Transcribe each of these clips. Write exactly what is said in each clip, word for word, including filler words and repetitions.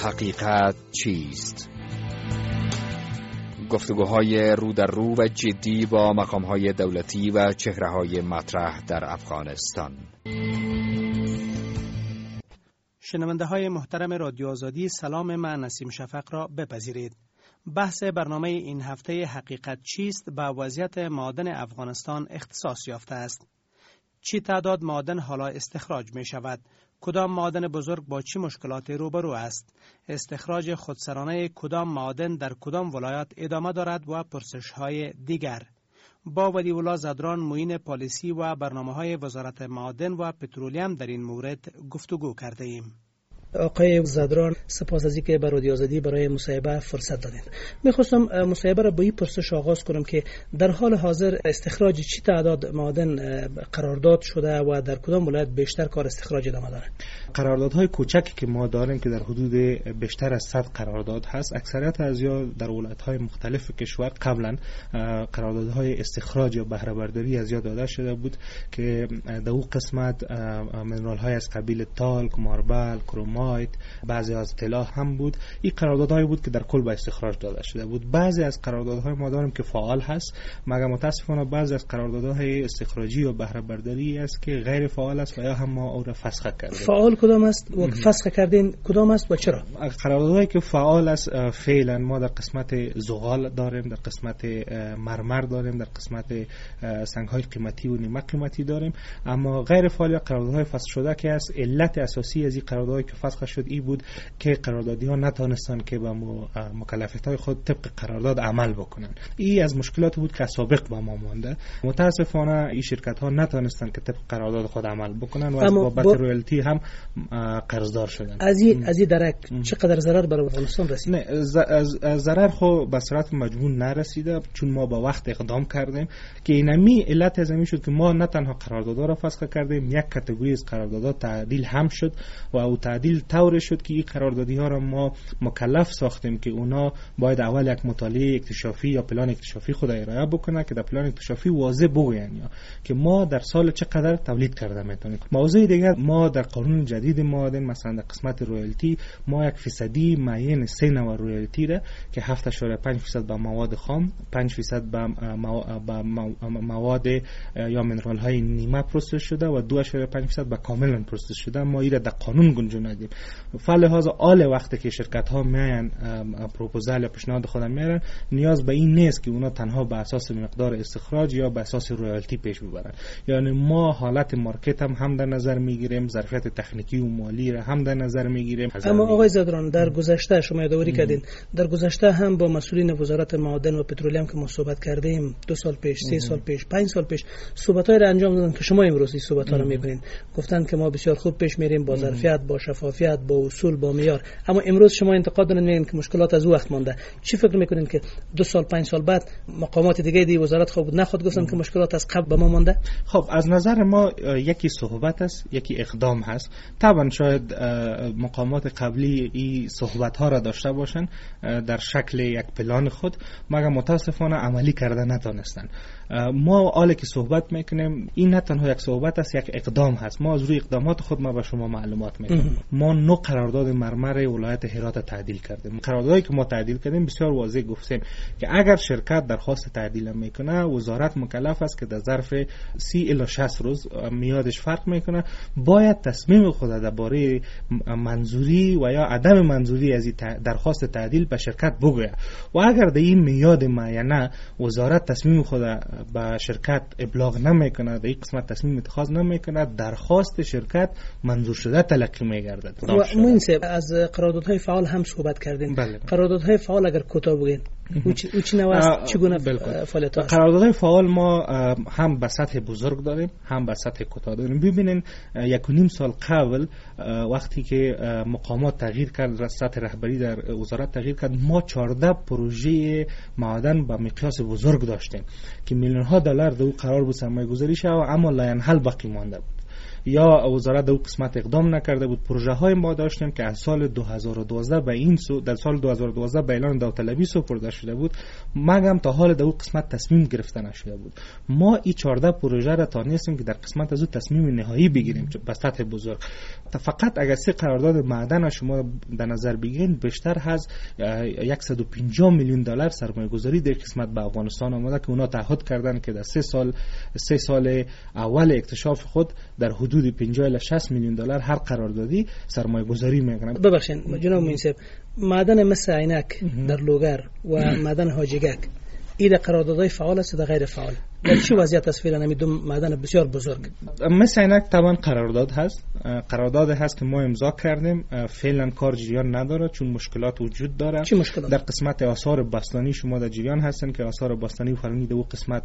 حقیقت چیست؟ گفتگوهای رو در رو و جدی با مقامهای دولتی و چهره‌های مطرح در افغانستان. شنونده های محترم رادیو آزادی، سلام، من نسیم شفق را بپذیرید. بحث برنامه این هفته حقیقت چیست به وضعیت معادن افغانستان اختصاص یافته است. چی تعداد معادن حالا استخراج می شود؟ کدام معادن بزرگ با چی مشکلات روبرو است؟ استخراج خودسرانه کدام معادن در کدام ولایات ادامه دارد و پرسش های دیگر. با ولی الله زدران، معین پالیسی و برنامه های وزارت معادن و پترولیم در این مورد گفتگو کرده ایم. آقای زدران، سپاس از اینکه به رادیو آزادی برای مصاحبه فرصت دادید. می‌خواستم مصاحبه را با این پرسش آغاز کنم که در حال حاضر استخراج چی تعداد معادن قرارداد شده و در کدام ولایت بیشتر کار استخراج ادامه داره؟ قراردادهای کوچکی که ما داریم که در حدود بیشتر از صد قرارداد هست، اکثریت از یا در ولایت‌های مختلف کشور قبلا قراردادهای استخراج یا بهره برداری از یا داده شده بود که در اون قسمت منرال‌های از قبیل تالک، ماربل، کرومایت، بعضی از طلا هم بود. این قراردادهایی بود که در کل به استخراج داده شده بود. بعضی از قراردادهای ما داریم که فعال هست، مگر متاسفانه بعضی از قراردادهای استخراجی و بهره برداری است که غیر فعال است و یا هم ما او را فسخ کردیم. فعال کدام است و فسخ کردین کدام است و چرا؟ قراردادهایی که فعال است فعلا ما در قسمت زغال داریم، در قسمت مرمر داریم، در قسمت سنگ‌های قیمتی و نیمه قیمتی داریم. اما غیر فعال قراردادهای فسخ شده که است، علت اساسی از این قراردادهایی که فسخ شد ای بود که قراردادی‌ها نتونستن که به مکلفیت‌های خود طبق قرارداد عمل بکنن. این از مشکلات بود که سابق با ما مونده. متاسفانه این شرکت‌ها نتونستن که طبق قرارداد خود عمل بکنن و از بابت با... رویالتی هم قرضدار شدن. از این از این درک چقدر ضرر برای افغانستان رسید؟ نه، ضرر خو به صورت مجموع نرسیده، چون ما با وقت اقدام کردیم که اینمی علت از این شد که ما نه تنها قراردادها را فسخ کردیم، یک کاتگوری از قراردادها تعدیل هم شد و او تعدیل طور شد که این قراردادی ها را ما مکلف ساختیم که اونا باید اول یک مطالعه اکتشافی یا پلان اکتشافی خود ارائه بکنه که در پلان اکتشافی واضح بگوین یا که ما در سال چقدر تولید کرده میتونیم. موضوع دیگر، ما در قانون جدید معادن مثلا در قسمت رویالتی ما یک فیصدی معین سه نوع رویالتی را که هفت اشاره پنج درصد به مواد خام، پنج درصد به مواد یا منرال های نیمه پروسس شده و دو اشاره پنج درصد به کاملا پروسس شده ما این را در قانون گنجوندیم. فلهذا آل وقتی که شرکت ها میان پروپوزال یا پیشنهاد خودم میارن، نیاز به این نیست که اونا تنها به اساس مقدار استخراج یا به اساس رویالتی پیش ببرن. یعنی ما حالت مارکت هم هم در نظر میگیریم، ظرفیت تکنیکی و مالی را هم در نظر میگیریم. اما آقای زدران، در گذشته شما یادآوری کردین، در گذشته هم با مسئولین وزارت معادن و پترولیم که ما صحبت کردیم، دو سال پیش، سه سال پیش، پنج سال پیش، صحبت‌های را انجام دادن که شما امروز این صحبت‌ها را می‌کنین. گفتن که ما بسیار خوب پیش میریم با ظرفیت، با شفافیت، با اصول، با معیار. اما امروز شما انتقاد دارین میگین که مشکلات از او وقت مونده. چی فکر میکنین که دو سال پنج سال بعد مقامات دیگه دی وزارت خود نه خود گفتن که مشکلات از قبل به ما مونده؟ خب از نظر ما یکی صحبت است، یکی اقدام هست. طبعا شاید مقامات قبلی این صحبت ها را داشته باشن در شکل یک پلان خود، مگر متاسفانه عملی کرده نتونستن. ما حالا که صحبت میکنیم این نه تنها یک صحبت است، یک اقدام هست. ما از روی اقدامات خود ما به شما معلومات میدیم. ما نو قرارداد مرمر ولایت هرات تعدیل کردیم. قراردادی که ما تعدیل کردیم بسیار واضح گفتیم که اگر شرکت درخواست تعدیل میکنه، وزارت مکلف است که در ظرف سی الی شصت روز، میادش فرق میکنه، باید تصمیم خود درباره منظوری و یا عدم منظوری از درخواست تعدیل به شرکت بگوید و اگر در این میاد معینه وزارت تصمیم خود به شرکت ابلاغ نمیکنه، در این قسمت تصمیم اتخاذ نمیکنه، درخواست شرکت منظور شده تلقی میگردد. و موین صاحب، از قراردادهای فعال هم صحبت کردیم. بله. قراردادهای فعال اگر کوتاه بگین او چی نوع است، چگونه فعالیت است؟ قراردادهای فعال ما هم به سطح بزرگ داریم، هم به سطح کوتاه داریم. ببینین یک و نیم سال قبل وقتی که مقامات تغییر کرد، سطح رهبری در وزارت تغییر کرد، ما چهارده پروژه معادن با مقیاس بزرگ داشتیم که میلیون ها دلار در او قرار بود سرمایه گذاری شود، اما لاینحل باقی مانده بود. یا وزارت در اون قسمت اقدام نکرده بود. پروژه های ما داشتیم که از سال دو هزار و دوازده به این سو در سال دو هزار و دوازده به اعلان داوطلبی سپرده شده بود، مگم تا حال در اون قسمت تصمیم گرفته نشده بود. ما این چهارده پروژه را تانستیم که در قسمت از اون تصمیم نهایی بگیریم به سطح بزرگ. فقط اگر سه قرارداد معدن شما در نظر بگیرید، بیشتر از صد و پنجاه میلیون دلار سرمایه گذاری در قسمت به افغانستان آمده که اونا تعهد کردن که در سه سال سه سال اول اکتشاف خود در حدود پنجاه الی شصت میلیون دلار هر قراردادی سرمایه گذاری میکنن. ببخشید جناب موین، معدن مثل عینک در لوگر و معدن حاجیگک این قراردادهای فعال است یا غیر فعال؟ در چه وضعیت است فعلا همین دو معدن بسیار بزرگ؟ مثل عینک طبعا قرارداد هست، قرارداد هست که ما امضا کردیم، فعلا کار جریان نداره چون مشکلات وجود داره. چه مشکلات؟ در قسمت آثار باستانی شما در جریان هستن که آثار باستانی فرنگی در اون قسمت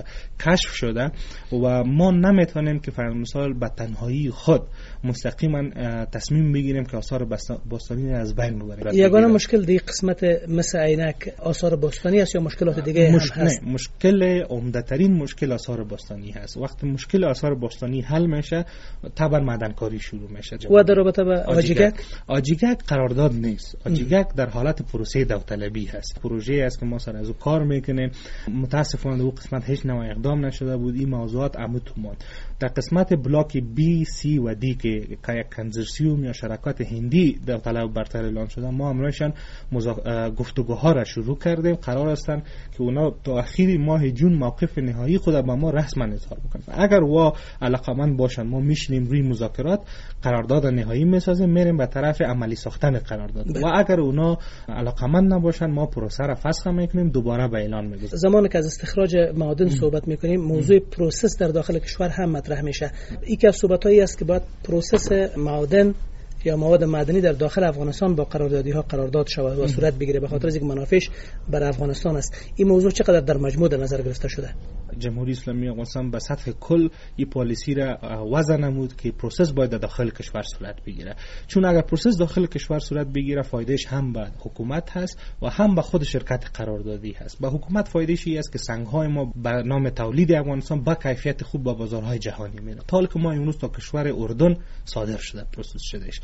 کشف شده و ما نمیتونیم که فرض مثال به تنهایی خود مستقیما تصمیم بگیریم که آثار باستانی از بین ببریم. یگانه مشکل در قسمت مثل عینک آثار باستانی است یا مشکلات دیگه مش... هم هست؟ نه، مشکل عمده‌ترین مشکل آثار باستانی هست. وقتی مشکل آثار باستانی حل میشه طبعا معدنکاری شروع میشه. و در رابطه با آجیگک؟ آجیگک قرارداد نیست. آجیگک در حالت پروسه داوطلبی هست. پروژه است که ما سر از او کار میکنیم. متاسفانه او قسمت هیچ نوع اقدام نشده بود. این موضوعات عمود ماند. در قسمت بلاک بی، سی و دی که کایا کنزرسیوم یا شرکت هندی داوطلب برتر اعلان شده، ما امروزشان مزا... گفتگوها را شروع کردیم. قرار هستند که اونا تا اخیر ماه جون موقف نهایی خود با ما رسما اظهار بکنن. اگر وا علاقمند باشن ما میشینیم روی مذاکرات، قرارداد نهایی میسازیم، میریم به طرف عملی ساختن قرارداد. و اگر اونا علاقمند نباشن ما پروسه را فسخ میکنیم، دوباره به اعلان میگذاریم. زمانی که از استخراج معادن صحبت میکنیم، موضوع پروسس در داخل کشور هم مطرح میشه. این که صحبتایی است که باید پروسس معادن یا مواد معدنی در داخل افغانستان با قراردادی ها قرارداد شود و صورت بگیره به خاطر اینکه منافعش بر افغانستان است. این موضوع چقدر در مجموع در نظر گرفته شده؟ جمهوری اسلامی افغانستان به سطح کل این پالیسی را وضع نمود که پروسس باید در داخل کشور صورت بگیره، چون اگر پروسس داخل کشور صورت بگیره فایدهش هم به حکومت هست و هم به خود شرکت قراردادی هست. به حکومت فایدهش این است که سنگ‌های ما به نام تولید افغانستان با کیفیت خوب به بازارهای جهانی میره. تا حالی که ما امروز تا کشور اردن صادر شده پروسس شدهش.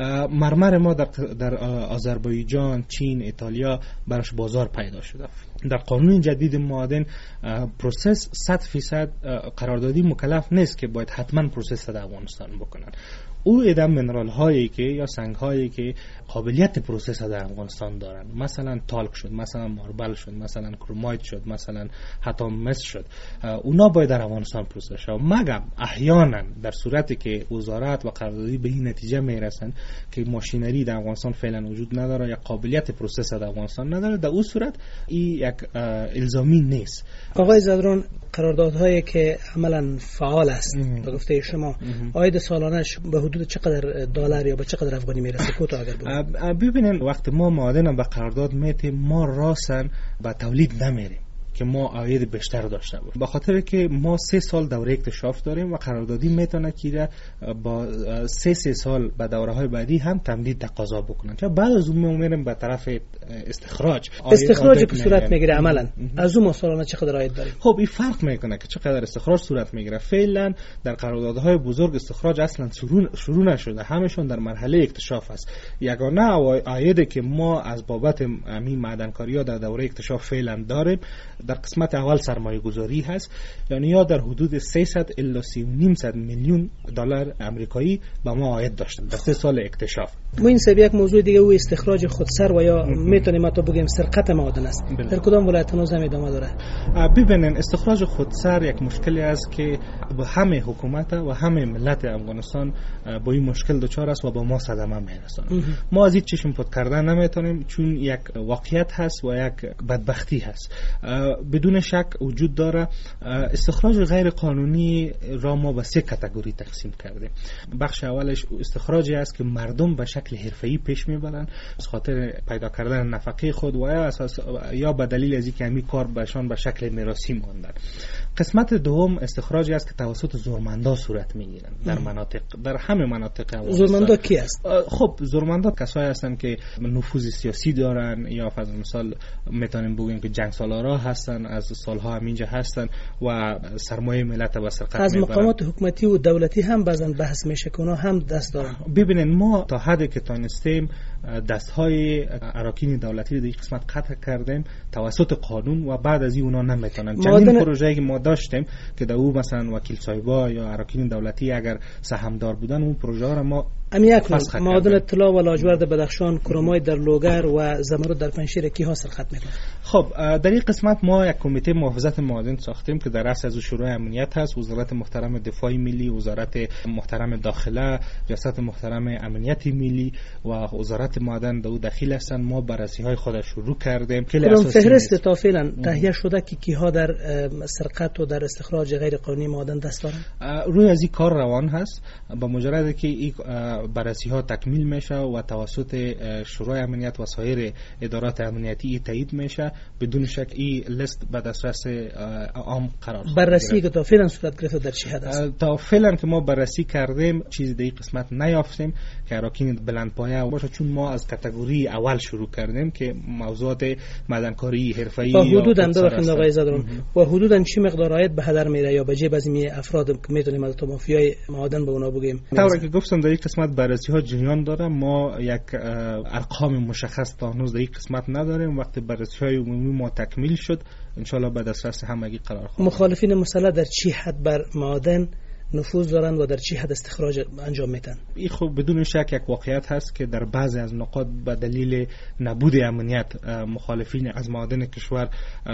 مرمر ما در در آذربایجان، چین، ایتالیا براش بازار پیدا شده. در قانون جدید معادن پروسس صد فیصد قراردادی مکلف نیست که باید حتما پروسس در افغانستان بکنن. او ادم منرال هایی که یا سنگ هایی که قابلیت پروسس در افغانستان دارن، مثلا تالک شد، مثلا ماربل شد، مثلا کرومایت شد، مثلا حتی مس شد، اونا باید در افغانستان پروسس شد. مگم احیانا در صورتی که وزارت و قراردادی به این نتیجه میرسن که ماشینری در افغانستان فعلا وجود نداره یا قابلیت پروسس در افغانستان نداره، در اون صورت این یک الزامی نیست. آقای زادران، قراردادهایی که عملا فعال است به گفته شما عاید سالانش به حدود چقدر دلار یا به چقدر افغانی میرسه؟ کوتاه اگر بگید. ببینید وقتی ما معادن به قرارداد میتیم ما راسن به تولید نمیریم که ما عاید بیشتر داشته باشیم، به خاطر که ما سه سال دوره اکتشاف داریم و قراردادی میتونه که با سه سه سال به دوره‌های بعدی هم تمدید تقاضا بکنن که بعد از اون ما میریم به طرف استخراج. استخراجی که صورت میگیره عملا از اون سالانه چقدر عاید داریم؟ خب این فرق میکنه که چقدر استخراج صورت میگیره. فعلا در قراردادهای بزرگ استخراج اصلا شروع نشده، همشون در مرحله اکتشاف است. یگانه عایدی که ما از بابت همین معدنکاری‌ها در دوره اکتشاف فعلا داریم در قسمت اول سرمایه گذاری هست، یعنی یا در حدود سیصد الی سی و نیم صد میلیون دلار آمریکایی به ما عاید داشتن در سه سال اکتشاف. ما این سبب یک موضوع دیگه و استخراج خودسر و یا میتونیم ما تو بگیم سرقت معادن است. بله. در کدام ولایت هنوز هم ادامه داره؟ ببینن استخراج خودسر یک مشکلی است که با همه حکومت و همه ملت افغانستان با این مشکل دچار است و با ما صدمه میرسونه. ما از این چشم پود کردن نمیتونیم چون یک واقعیت هست و یک بدبختی هست. بدون شک وجود داره. استخراج غیر قانونی را ما به سه کاتگوری تقسیم کردیم. بخش اولش استخراجی است که مردم به شکل حرفه‌ای پیش میبرن از خاطر پیدا کردن نفقه خود و یا اساس یا به دلیل از اینکه همین کار بهشان به شکل میراثی ماندن. قسمت دوم استخراجی است که توسط زورمندا صورت میگیرن در مناطق در همه مناطق. زورمندا کی است؟ خب زورمندا کسایی هستند که نفوذ سیاسی دارن یا فرض مثال میتونیم بگیم که جنگ سالارا هستن هستن، از سالها همینجا هستن و سرمایه ملت به سرقت از میبرن. مقامات حکومتی و دولتی هم بعضن بحث میشه که اونا هم دست دارن. ببینین ما تا حدی که تانستیم دستهای اراکین دولتی رو در این قسمت قطع کردیم توسط قانون و بعد از این اونا نمیتونن. چندین پروژه‌ای که ما داشتیم که در او مثلا وکیل صاحبا یا اراکین دولتی اگر سهامدار بودن اون پروژه ها رو ما امی یک معادن طلا و لاجورد بدخشان، کرومای در لوگر و زمرد در پنجشیر کی ها سرقت میکنه؟ خب در این قسمت ما یک کمیته محافظت معادن ساختیم که در رأس از شورای امنیت هست، وزارت محترم دفاع ملی، وزارت محترم داخله، ریاست محترم امنیت ملی و وزارت معادن در داخل هستن. ما بررسی های خود شروع کردیم. کدام فهرست تا فعلا تهیه شده که کیها در سرقت و در استخراج غیر قانونی معادن دست دارن؟ روی از این کار روان هست. با مجرد که این بررسی ها تکمیل میشه و توسط شورای امنیت و سایر ادارات امنیتی تایید میشه، بدون شک این لیست به دسترس عام قرار خواهد. بررسی که تا فعلا صورت گرفته در چه حد است؟ تا فعلا که ما بررسی کردیم چیزی در این قسمت نیافتیم که اراکین بلندپایه باشه، چون ما از کاتگوری اول شروع کردیم که موضوعات معدنکاری حرفه‌ای و حدوداً در بخند آقای زادران و حدوداً چه مقدار عاید به هدر میره یا به جیب از این افراد که میتونیم از تو مافیای معادن به اونا بگیم؟ طوری که گفتم در این قسمت بررسی ها جریان داره. ما یک ارقام مشخص تا هنوز در این قسمت نداریم. وقتی بررسی های عمومی ما تکمیل شد ان شاء الله به دسترس همگی قرار خواهد. مخالفین مسلح در چه حد بر معادن نفوذ دارند و در چه حد استخراج انجام میدن؟ این خب بدون شک یک واقعیت هست که در بعضی از نقاط به دلیل نبود امنیت مخالفین از معادن کشور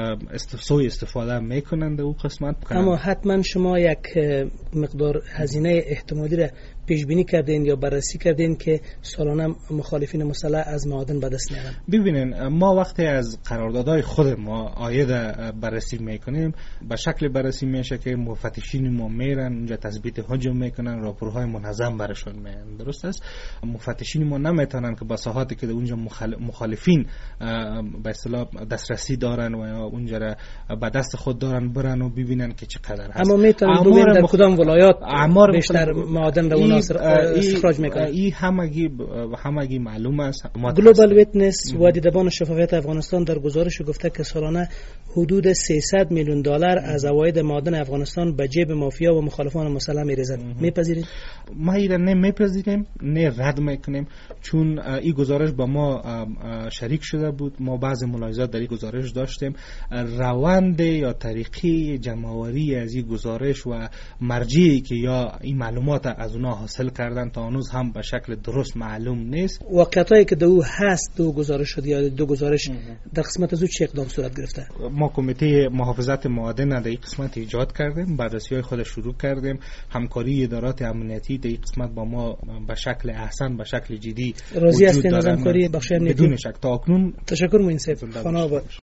سوء استفاده میکنند او قسمت. اما حتما شما یک مقدار هزینه احتمالی را پیش بینی کردین یا بررسی کردین که سالانه مخالفین مسلح از معادن به دست میارن؟ ببینین ما وقتی از قراردادهای خود ما عاید بررسی میکنیم به شکل بررسی میشه که مفتشین ما میرن اونجا تثبیت حجم میکنن، راپورهای منظم برشون میارن. درست است؟ مفتشین ما نمیتونن که با ساحاتی که اونجا مخالفین به اصطلاح دسترسی دارن و یا اونجا را به دست خود دارن برن و ببینن که چقدر هست. اما میتونن ببینن در کدام ولایات بیشتر معادن رو استخراج میکنه. این همگی همگی معلوم است. گلوبال ویتنس و دیدبان شفافیت افغانستان در گزارش گفته که سالانه حدود سیصد میلیون دلار از عواید معادن افغانستان به جیب مافیا و مخالفان مسلح میریزد. میپذیرید؟ ما این نه میپذیریم نه رد میکنیم، چون این گزارش با ما شریک شده بود. ما بعضی ملاحظات در این گزارش داشتیم. روند یا طریقه جمع‌آوری از این گزارش و مرجعی که یا این معلومات از اونها حاصل کردن تا هنوز هم به شکل درست معلوم نیست. واقعیتایی که دو هست دو گزارش شد یا دو گزارش در قسمت از او چه اقدام صورت گرفته؟ ما کمیته محافظت معادن در این قسمت ایجاد کردیم، بررسی‌های خود شروع کردیم. همکاری ادارات امنیتی در این قسمت با ما به شکل احسن به شکل جدی راضی هستین از همکاری بخش امنیتی؟ بدون شک تا اکنون. تشکر مهندس. خانه آباد.